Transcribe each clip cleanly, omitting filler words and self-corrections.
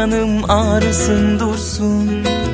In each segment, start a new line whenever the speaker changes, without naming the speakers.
yanım ağrısın dursun.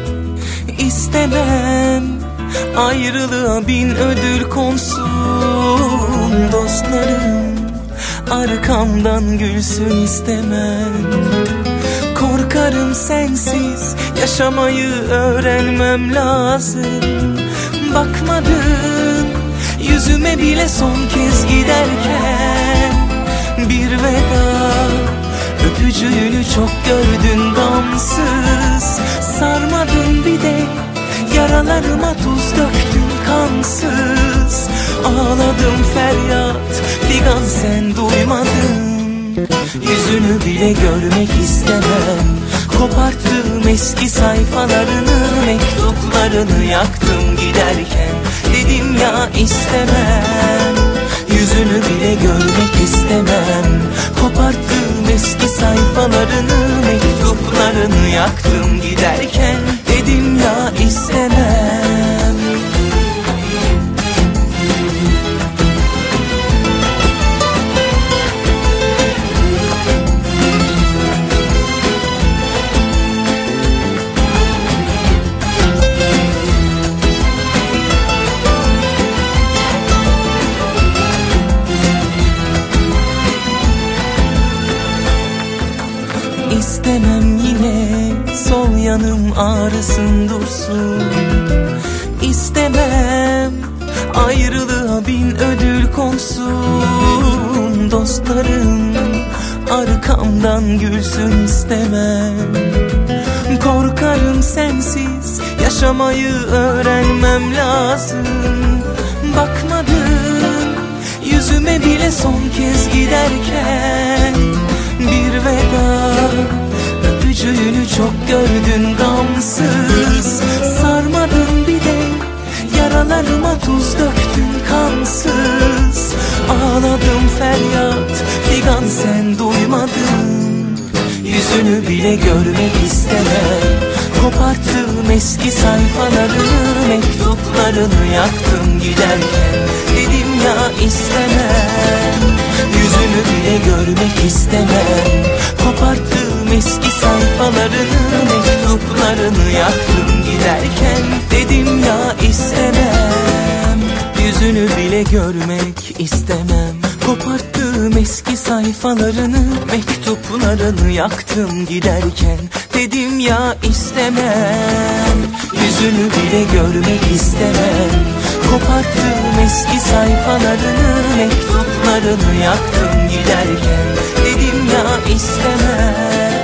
İstemem ayrılığa bin ödül konsun. Dostlarım arkamdan gülsün istemem. Korkarım sensiz yaşamayı öğrenmem lazım. Bakmadın yüzüme bile son kez giderken. Bir veda öpücüğünü çok gördün gamsız. Sarmadın bir de yaralarıma tuz döktün kansız. Ağladım feryat figan sen duymadın. Yüzünü bile görmek istemem. Koparttım eski sayfalarını, mektuplarını yaktım giderken. Dedim ya istemem, yüzünü bile görmek istemem. Koparttım eski sayfalarını, mektuplarını yaktım giderken. Dedim ya istemem. İstemem yine sol yanım ağrısın dursun. İstemem ayrılığa bin ödül konsun. Dostlarım arkamdan gülsün istemem. Korkarım sensiz yaşamayı öğrenmem lazım. Bakmadın yüzüme bile son kez giderken. Bir veda öpücüğünü çok gördün gamsız. Sarmadın bir de yaralarıma tuz döktün kansız. Ağladım feryat figan sen duymadın. Yüzünü bile görmek istemem. Koparttım eski sayfalarını, mektuplarını yaktım giderken. Dedim ya istemem, yüzünü bile görmek istemem. Koparttım eski sayfalarını, mektuplarını yaktım giderken. Dedim ya istemem, yüzünü bile görmek istemem. Koparttım eski sayfalarını, mektuplarını yaktım giderken. Dedim ya istemem, yüzünü bile görmek istemem. Koparttım eski sayfalarını, mektuplarını yaktım giderken. Dedim ya istemem.